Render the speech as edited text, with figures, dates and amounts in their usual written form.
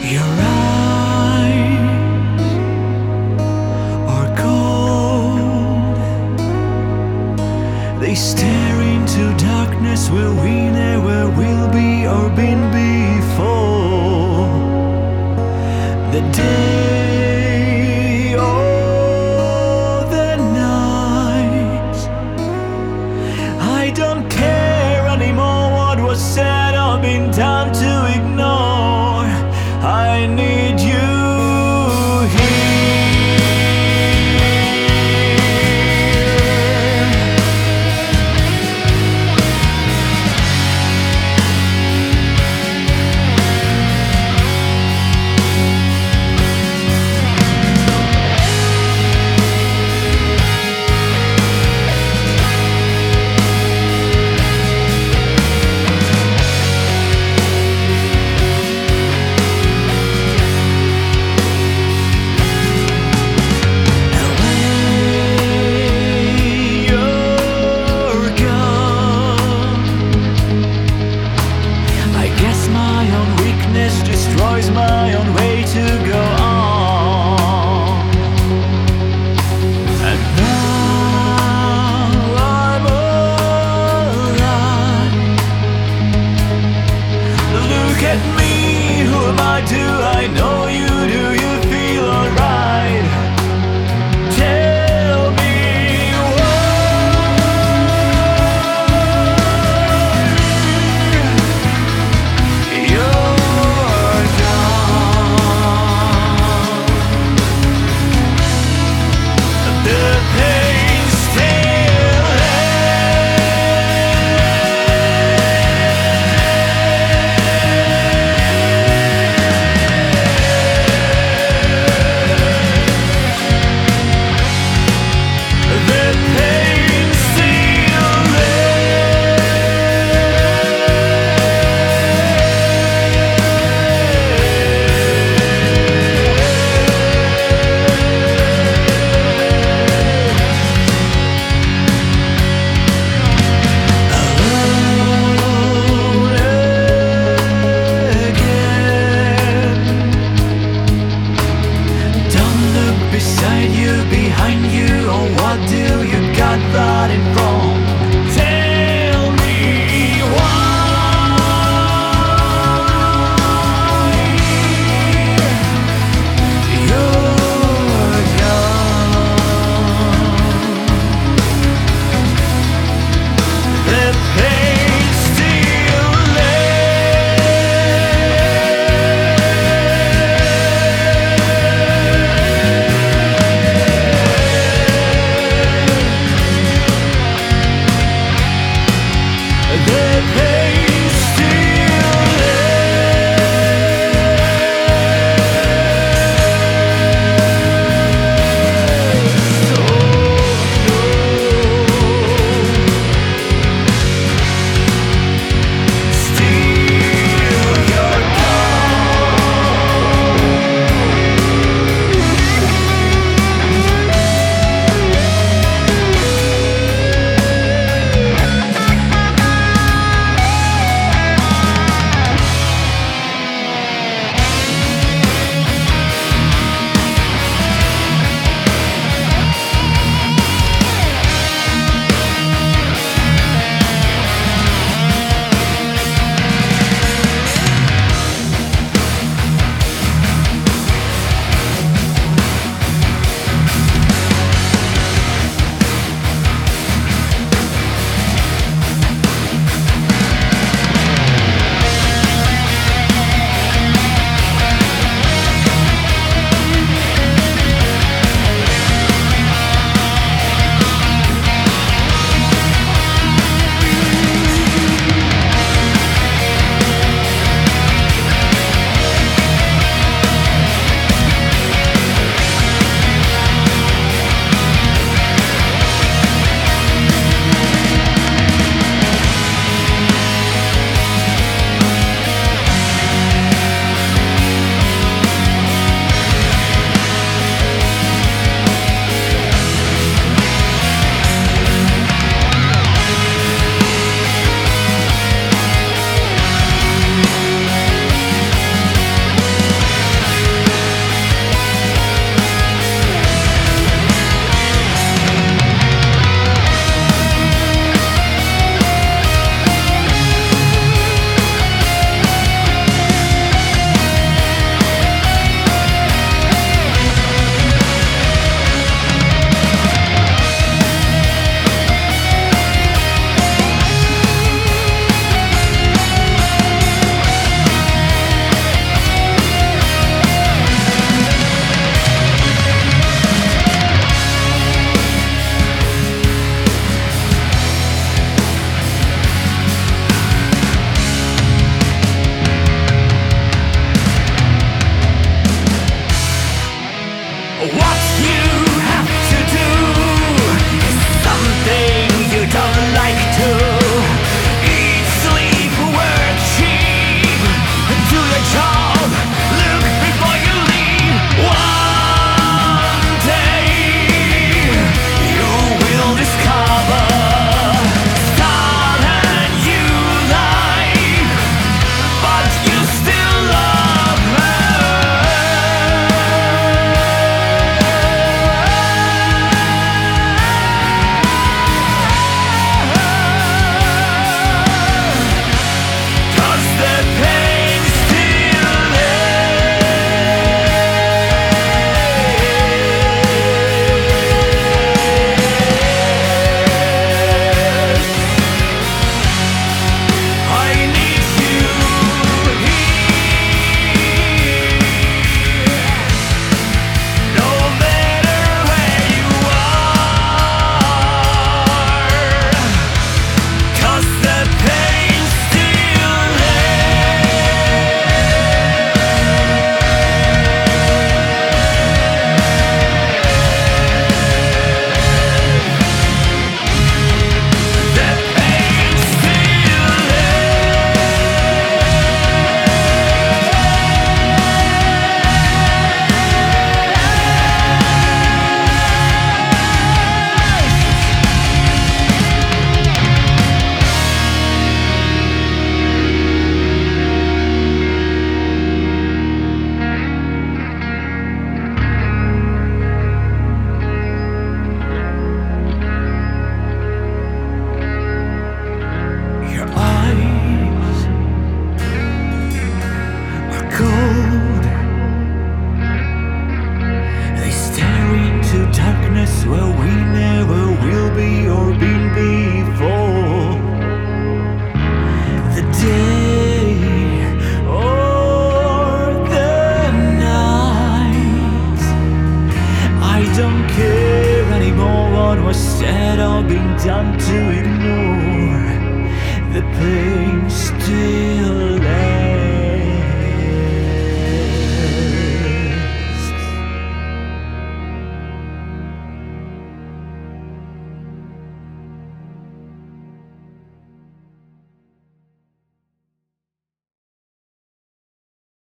Your eyes are cold. They stare into darkness where we never will be or been before. The day or the night, I don't care anymore what was said or been done to ignore. I need you destroys my own way to go on. And now I'm alive. Look at me, who am I? Do I know you? Do you feel alright? Tell me cold. They stare into darkness where we never will be or been before. The day or the night, I don't care anymore what was said or been done to